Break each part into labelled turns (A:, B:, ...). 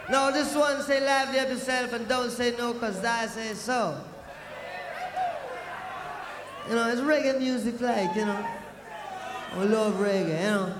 A: No, this one say lively up yourself and don't say no cause I say so. You know, it's reggae music like, you know. I love reggae, you know.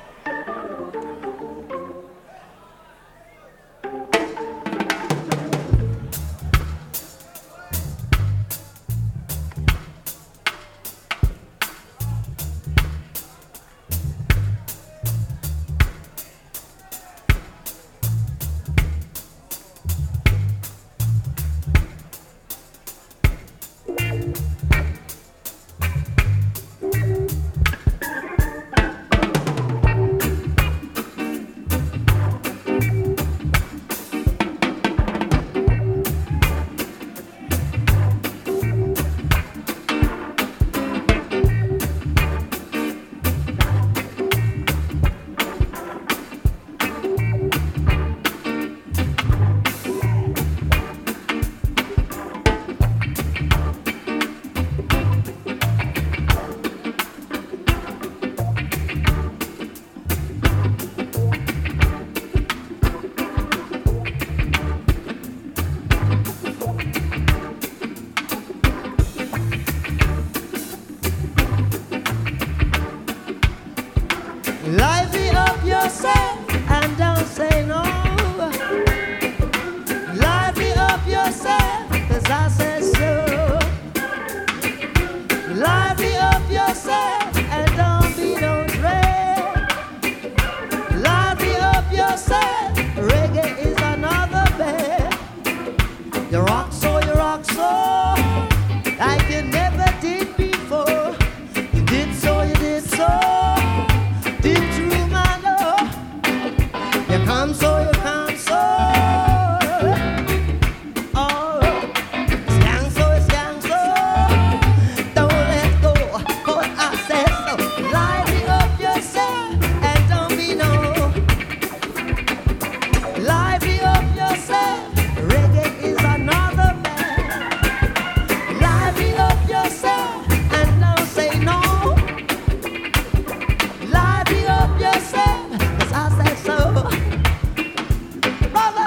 A: Lively up yourself and don't say no. Lively up yourself, cause I said so. Lively up yourself and don't be no dread. Lively up yourself, reggae is another bed. You rock so, like you never did before. You did so, deep through my love. You come so, oh, it's young so, don't let go, but I said so. Lively up yourself and don't be no. Lively up yourself, reggae is another man. Lively up yourself and don't say no. Lively up yourself, cause I said so. Brother!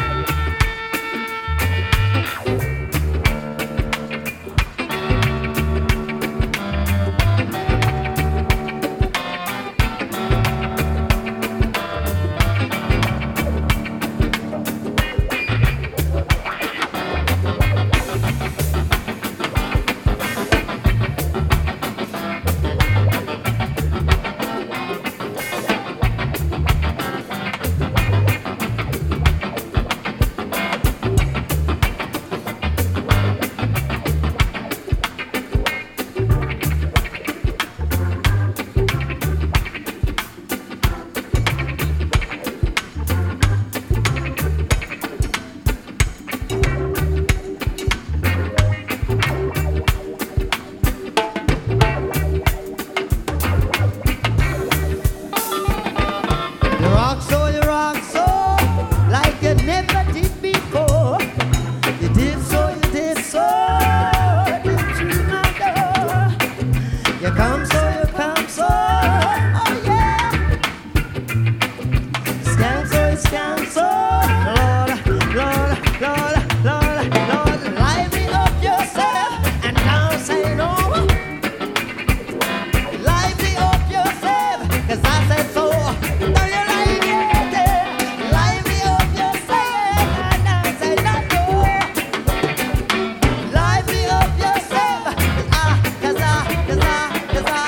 A: You rock so, like you never did before. You did so, deep through my door. You come so, oh yeah. Scan so, Lord, lively up yourself and don't say no. Lively up yourself, cause I said so. Cause I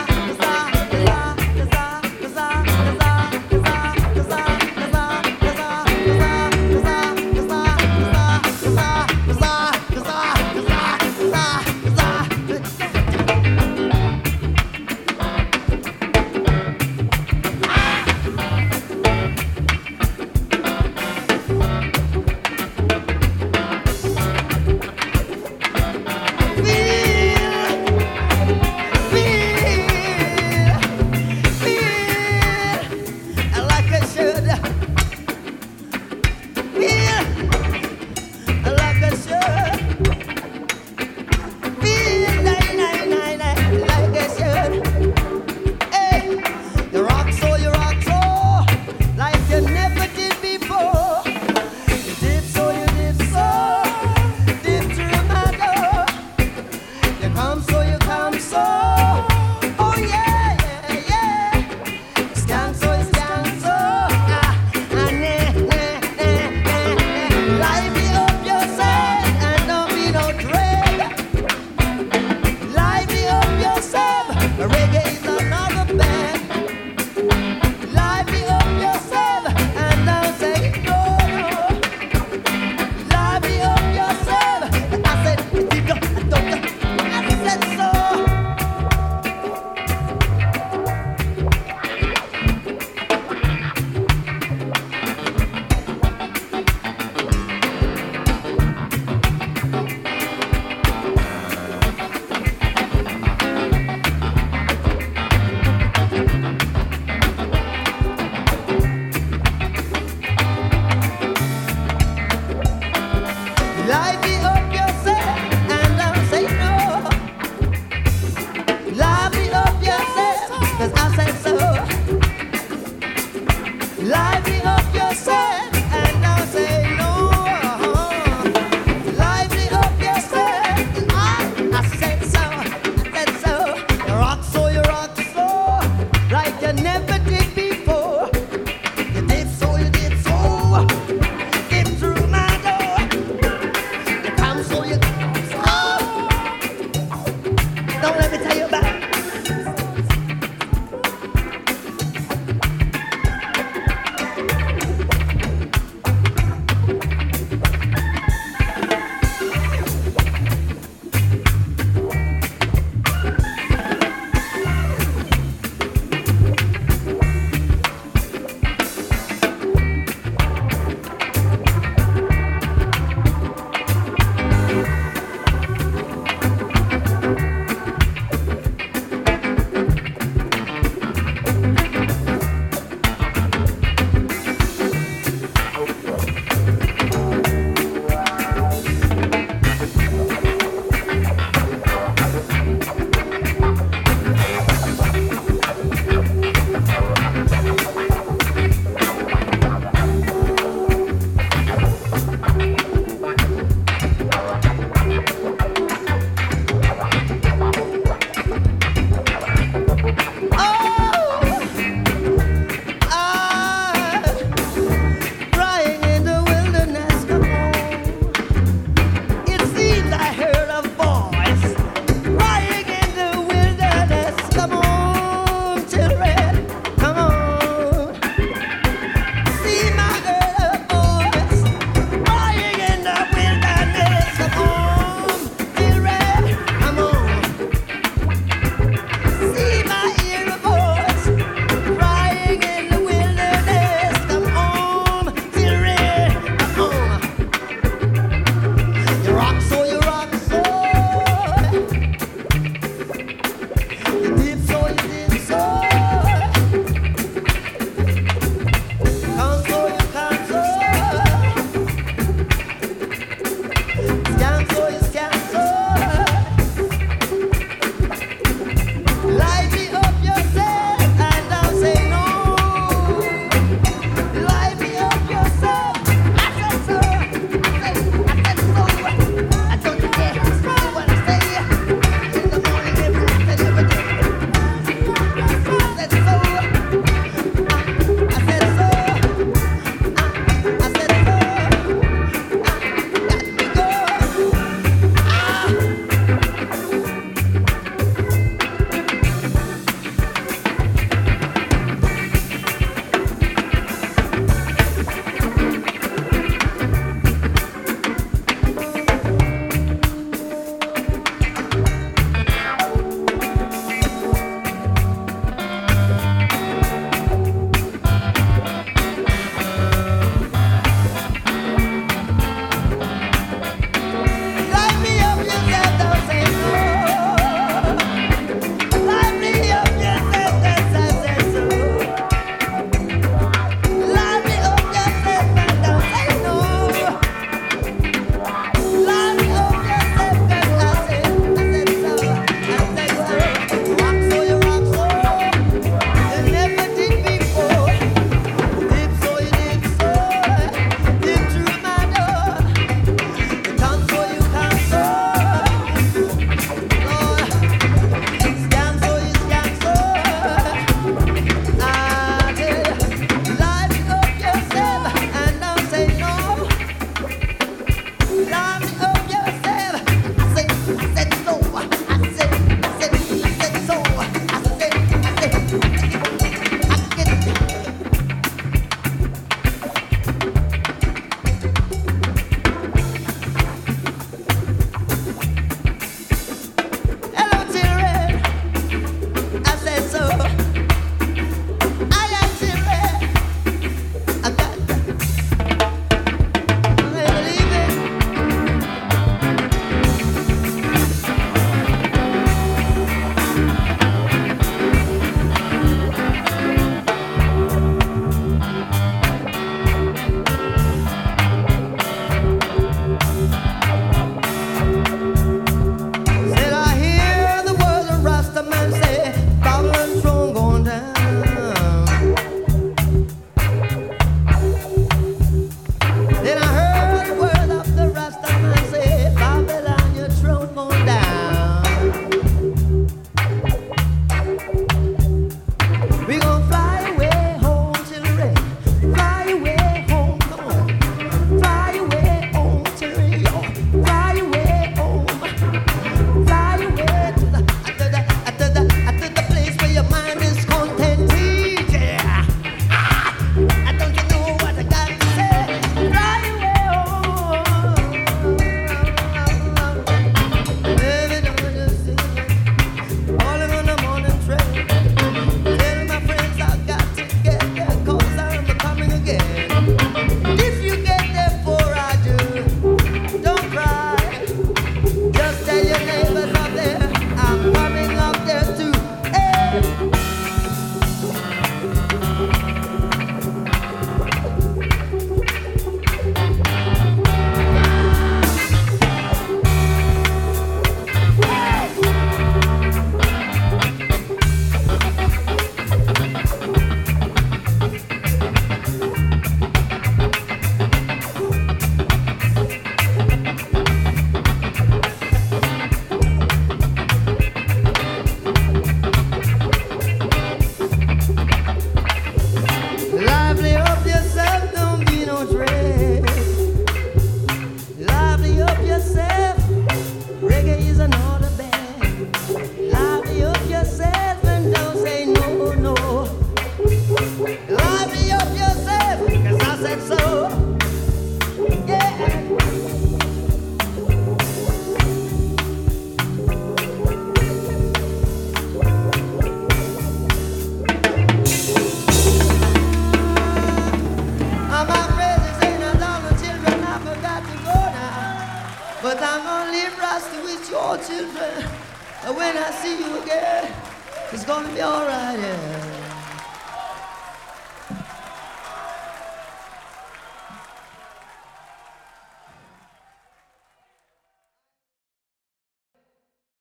A: But I'm gonna live Rasta with your children. And when I see you again, it's gonna be alright, yeah.